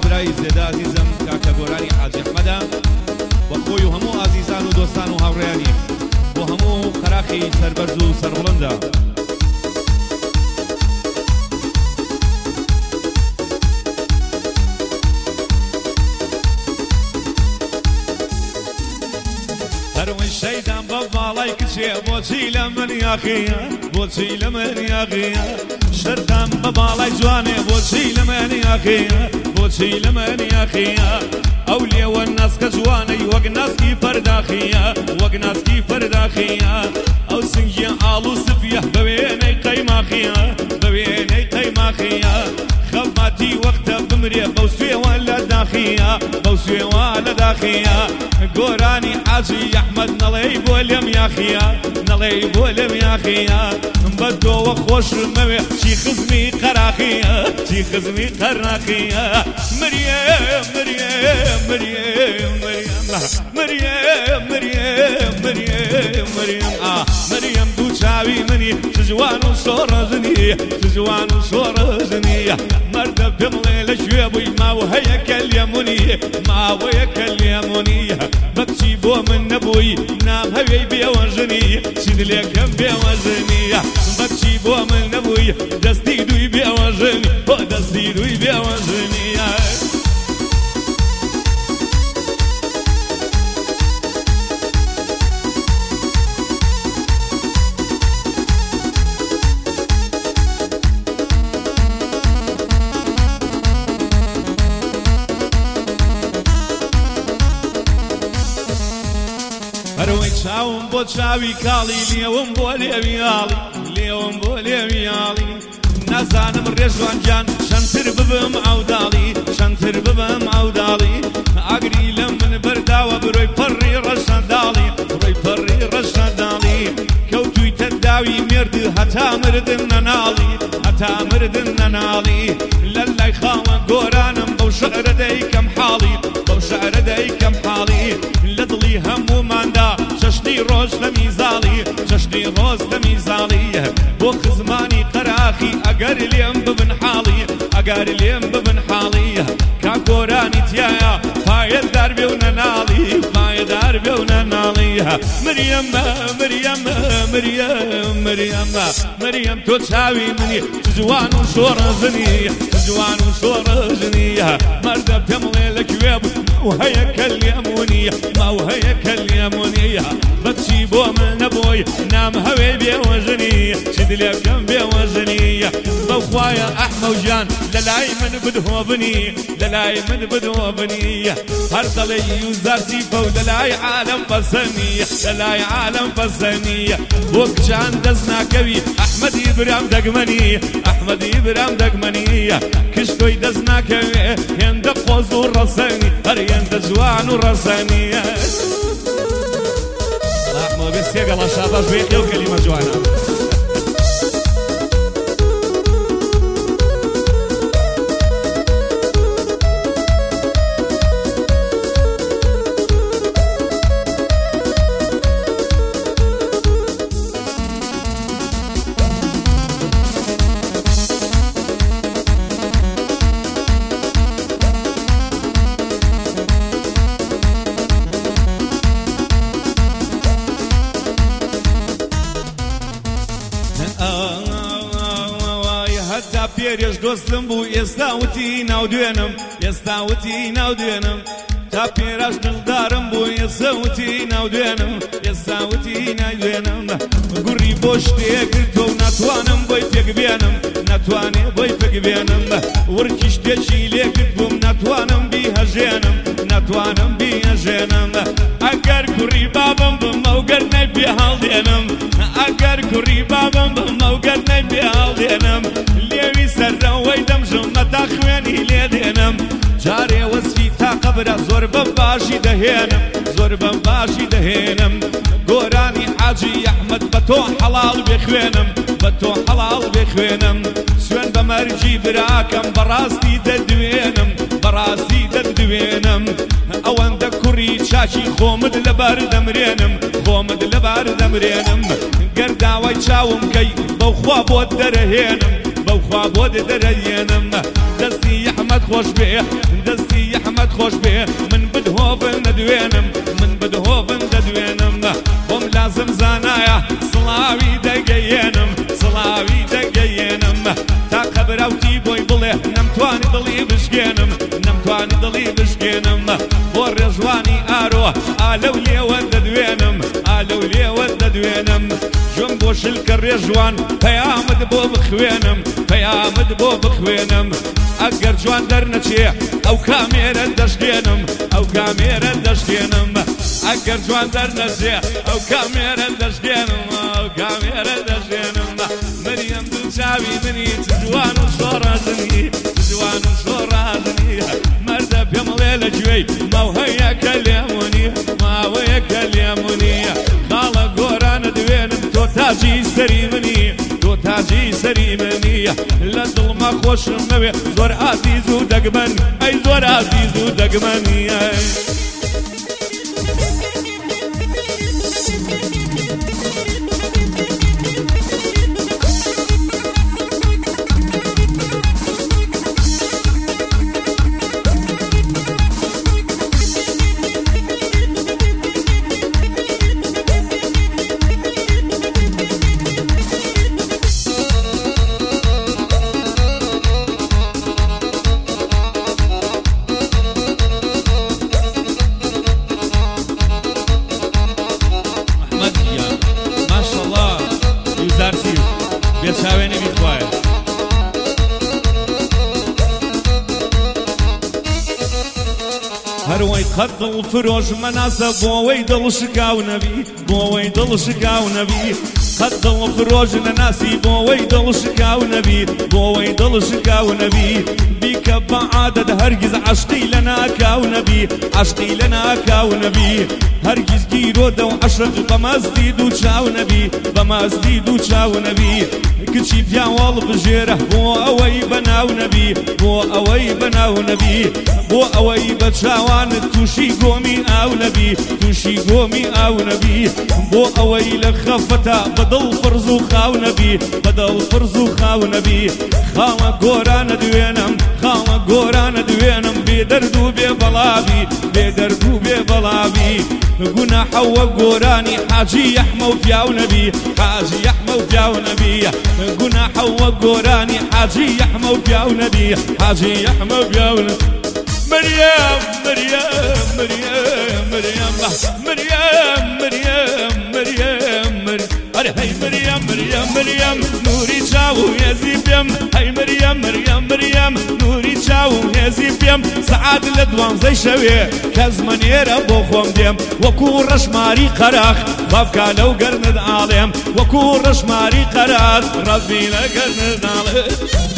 برای زێدا عزیزم کاکە گۆرانی حاجی ئەحمەدە بە خۆی و هەموو ئازیزان و دۆستان و هاوڕێیانی بۆ هەموو قەراقی سەربەرز و سەربڵندە هەروەی شەیدان بە باڵای کچێ بۆچی لە من یاخیە بۆچی لە من یاخیە شەردان بە باڵای جوانێ بۆچی لە من یاخیە بۆچی لە من یاخیە ئەو لێوە ناسکە جوانەی وەک ناسکی فەرداخیە وەک ناسکی فەرداخیە ئەو سنگیە ئاڵ و سفیە بە وێنەی قەیماخیە بە وێنەی قەیماخیە خەڵماتی وەختە بمرێ بەو سوێوە لە داخیە بەو سوێوە لە داخیە گۆرانی حاجی ئەحمەد نەڵێی بۆ لێم یاخیە نەڵێی بۆ لێم یاخیە بە تۆوە خۆشمەوێ چی خزمی قەراخیە چی خزمی قەرناخیە مریەم مریەم مریەم مریەم مریەم مریەم مریەم مریەم دوو چاوی منی چ جوان و شۆڕەژنی چ جوان و شۆڕەژنی مەردە پێم بڵێ لەکوێ بووی ماوە هەیە کەلێمونی ماوەیە کەلێمونی بەچی بۆ من نەبووی نام هەوێی بێوەژنی چی دلێکم بێوەژنی بەچی بۆ من نەبووی دەستی دووی بێوەژنی بۆ دەستی دووی بێوەژنی هەروەی چاوم بۆ چاوی کاڵی لێوم بۆ لێویاڵی لێوم بۆ لێویاڵی نازانم ڕێژوانجان چەندتر ببم ئەوداڵی چەندتر ببم ئەوداڵی ئاگری لە من بەرداوە بڕۆی پەڕی ڕەشەنداڵی ڕۆی پەڕی ڕەشەنداڵی کەوتوویتە داوی مرد هەتا مردن نەناڵی هەتا مردن نەناڵی لە لای خاوە گۆرانم بەو شەعرە دەیکەم حاڵی بەو شەعرە دەیکەم حاڵی لە دڵی هەمووماندا چەشنی ڕۆژ لە میزاڵی چەشنی ڕۆژ لە میزاڵی بۆ خزمانی قەراخی ئەگەر لێم ببن حاڵی ئەگەر لێم ببن حاڵی کا گۆرانی تایە پایەدار بێ و نەناڵی پایەدار بێ و نەناڵی مریەم مریەم مریەم مریەم مریەم تۆ چاوی منی جوان و شۆڕەژنی جوان و شۆڕەژنی مەردە پێم بڵێ لەکوێ بوو ماوە کەلێمونی ماوە کەلێمونی بەچی بۆ من نەبووی نام هەوێ بێوەژنی چی دلێکم بێوەژنی بەخوایە ئەحمەوجان لە لای من بدهۆبنی لە لای من بدهۆبنی هەر دەڵێ یوزارسی فەو لە لای عالەم بەسەنی لە لای عالەم بەسەنی بۆ کچان دەست ناکەوی ئەحمەدی برام دەگمەنی ئەحمەدی برام دەگمەنی کشتۆی دەست ناکەوێ هێندە قۆز و ڕەسەنی هەر هێندە جوان و ڕەسەنی ئەحمەد بێسێگەڵە شاباش بێ ئێو کەلیمە جوانە هەتا پێرێش دۆستم بوو ئێستا وتی ناودوێنم ئێستا وتی ناودوێنم تا پێراش دڵدارم بوو ئێستا وتی ناودوێنم ئێستا وتی ناودوێنم گوڕی بۆ شتێکردۆ و ناتوانم بۆی پێک بێنم ناتوانێ بۆی پێک بێنم ورکی شتێکی لێکرد بووم ناتوانم بیهەژێنم ناتوانم بیهەژێنم ئەگەر کوڕی بابم بمە و گەر نەبێ هەڵدێنم ئەگەر کوڕی بابم بمە و گەر نەبێ هەڵدێنم لێوی سەرەوەی دەمژم مەتا خوێنی لێ دێنم جارێ وەسفی تا قەبرە زۆر بەم باشی دەهێنم زۆر بەم باشی دەهێنم گۆرانی حاجی ئەحمەد بە تۆ حەڵاڵ بێخوێنم بە تۆ حەڵاڵ بێخوێنم سوێن بە مەرجی براکەم بەڕاستی دەدوێنم بەڕاستی دەدوێنم ئەوەندە کوڕی چاکی خۆمت لەبەر دەمرێنم خۆمت لەبەر دەمرێنم گەر داوای چاوم کەی بەو خوا بۆت دەرەهێنم بەو خوا بۆت دەرەهێنم دەستی ئەحمەد خۆش بێ دەستی ئەحمەد خۆش بێ من بدهۆڤن دەدوێنم من بدهۆڤن دەدوێنم خۆم لازم زانایە سڵاوی دەگەیێنم سڵاوی دەگەیێنم تا قەبراوتی بۆی بڵێ نەمتوانی دڵی بشکێنم نەمتوانی دڵی بشکێنم بۆ ڕێژوانی ئارۆ ئالەو لێوە دەدوێنم ئالەو لێوە دەدوێنم جۆم بۆ شلکە ڕێژوان پەیامت بۆ بخوێنم پەیامت بۆ بخوێنم ئەگەر جوان دەرنەچێ ئەو کامێرە دەشکێنم ئەو کامێرە دەشکێنم ئەگەر جوان دەرنەچێ ئەو کامێرە دەشکێنم ئەو کامێرە دەشکێنم مەریەم دوو چاوی منی چ جوان و شۆڕازنی چ جوان و شۆڕازنی مەردە پێم بڵێ لە گوێی ماوهەیەکە لێمونی ماوەیەکە لێمونی خاڵە گۆرانە دوێنم تۆ تاجی سەری منی تۆ تاجی سەری منی لە دڵما خۆشم نەوێ زۆر ئازیز و دەگمەن ئەی زۆر ئازیز و دەگمەنی بێچاوێنی بیخوایە هەروەی قەت دڵ فرۆش مەناسە بۆەوەی دڵ شکاو نەبی بۆەوەی دڵ شکاو نەبی قەت دڵ فرۆژ نەناسی بۆەوەی دڵ شکاو نەبی بۆەوەی دڵ شکاو نەبی بیکە بە عادەت هەرگیز عەشقی لە ناکاو نەبی عەشقی لە ناکاو نەبی هەرگیز گیرۆدە و عەشق بەمەستی دوو چاو نەبی بەمەستی دوو چاو نەبی کچی پیاوەڵ بژێرە بۆ ئەوەی بەناو نەبی بۆ ئەوەی بەناو نەبی بۆ ئەوەی بە چاوانت تووشی گۆمی ئاو نەبی تووشی گۆمی ئاو نەبی بۆ ئەوەی لە خەفەتە بەدڵ فرز و خاو نەبی بەدڵ فرز و خاو نەبی خاوە گۆرانە دوێنم خاوە گۆرانە دوێنم بێ دەرد و بێ بەڵاوی بێ دەرد و بێ بەڵاوی گوناحە وە گۆرانی حاجی ئەحمە و پیاو نەبی حاجی ئەحمە و پیاو نەبی گوناحە وە گۆرانی حاجی ئەحمە و پیاو نەبی حاجی ئەحمە و پیاو نەبی مريم مريم مريم مريم مريم مريم مريم أري هاي مريم مريم مريم نوري تشاو يزيبيم هاي مريم مريم مريم نوري تشاو يزيبيم سعاد لدوان زي شوي كزمن يرى بوخوم ديم وكو رشماري قراخ بابكا لو قرند عالم وكو رشماري قراخ ربي لقرند عالم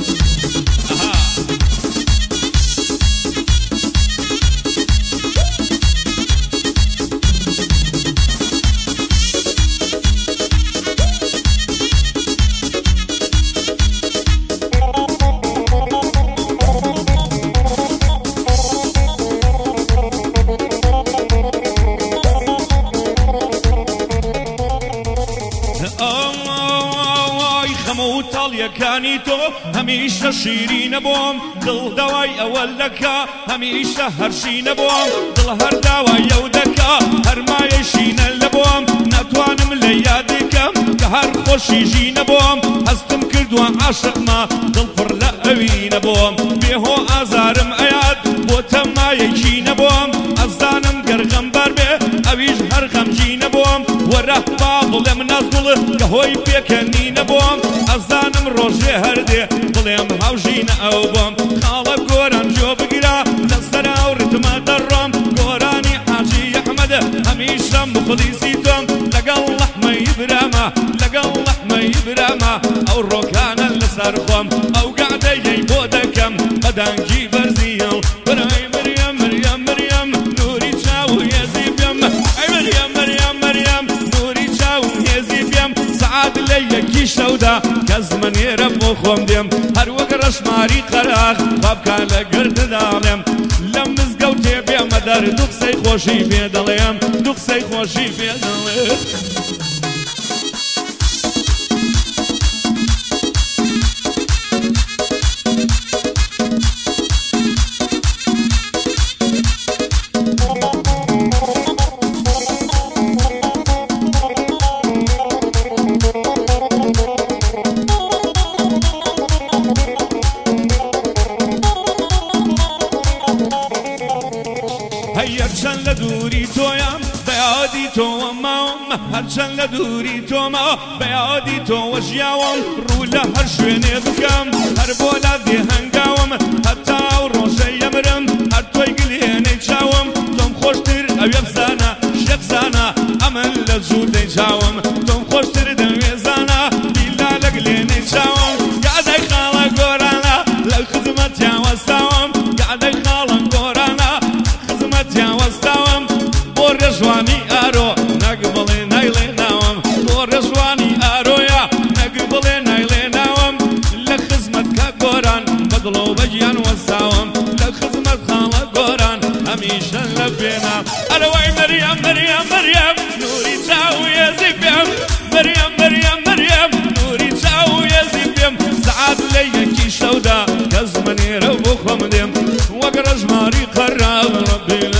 كاني تو هميشه شيرين بوم دل دواي اول لكا هميشه هرشين بوم دل هر دواي يودكا هر ما يشين لبوم نتوانم ليادكم كهر خوشي جين بوم هستم كردوان عاشق ما دل فر لأوين بوم بيهو ازارم اياد بوتم ما يشين بوم ازانم قرغم بربه اويج هر غمجين بوم وره باغل من نزل كهوي بيكنين بوم ازانم روجه هردي ظلم هاوجين او بوم خاله قوران جو بقرا لسرا ورتما درام قوراني حاجي احمد هميشه مخلصيتم لقل لحمه يبرما لقل لحمه يبرما او روكان لسرخم او قاعده يبودكم بدنجي برزيو براي مريم مريم مريم نوري تشاو يزيبيم اي مريم مريم مريم نوري تشاو يزيبيم سعاد ليكي شودا كزمن يرب وخوم ديم هر وقرش ماري قراخ بابكا لقرد دالم لمز قوتي بيا مدار دقسي خوشي في دليم دقسي خوشي في دليم هەرچەند لە دووری تۆیان بەیادی تۆوە ماوەم هەرچەند لە دووری تۆمە بەیادی تۆوە ژیاوەم ڕوو لە هەر شوێنێ بکەم هەر بۆ لادێ هەنگاوم هەتا و ڕۆژەی ئەمرم هەر تۆی گلێنەی چاوم تۆم خۆشتر ئەوێ بزانە شێخزانە ئەمن لە جوور دەیجاوم تۆم خۆشتر دەوێزانە بیلا لە گلێنەی چاوم گادەی خاڵە گۆرانە لە خزمەتیان وەستاوم گادەی خاڵە گۆرانە خزمەتیان وەستاوم بۆ ڕێژوانی ئارۆ نەگ بڵێ نایڵێ ناوم بۆ ڕێژوانی ئارۆیە نەگ بڵێ نایڵێ ناوم لە خزمەت کە گۆران بەدڵ و بەگیان وەستاوم لە خزمەت خاڵە گۆران هەمیشە لە پێنا ئەرەوەی مەریەم مەریەم مەریەم نووری چاو ێزی پێم مەریەم مەریەم مەریەم نووری چاو ێزی پێم سەعات لە یەکی شەودا کەس منێرە بۆ خۆم دێم وەک ڕەژماری قەراب ڕەبی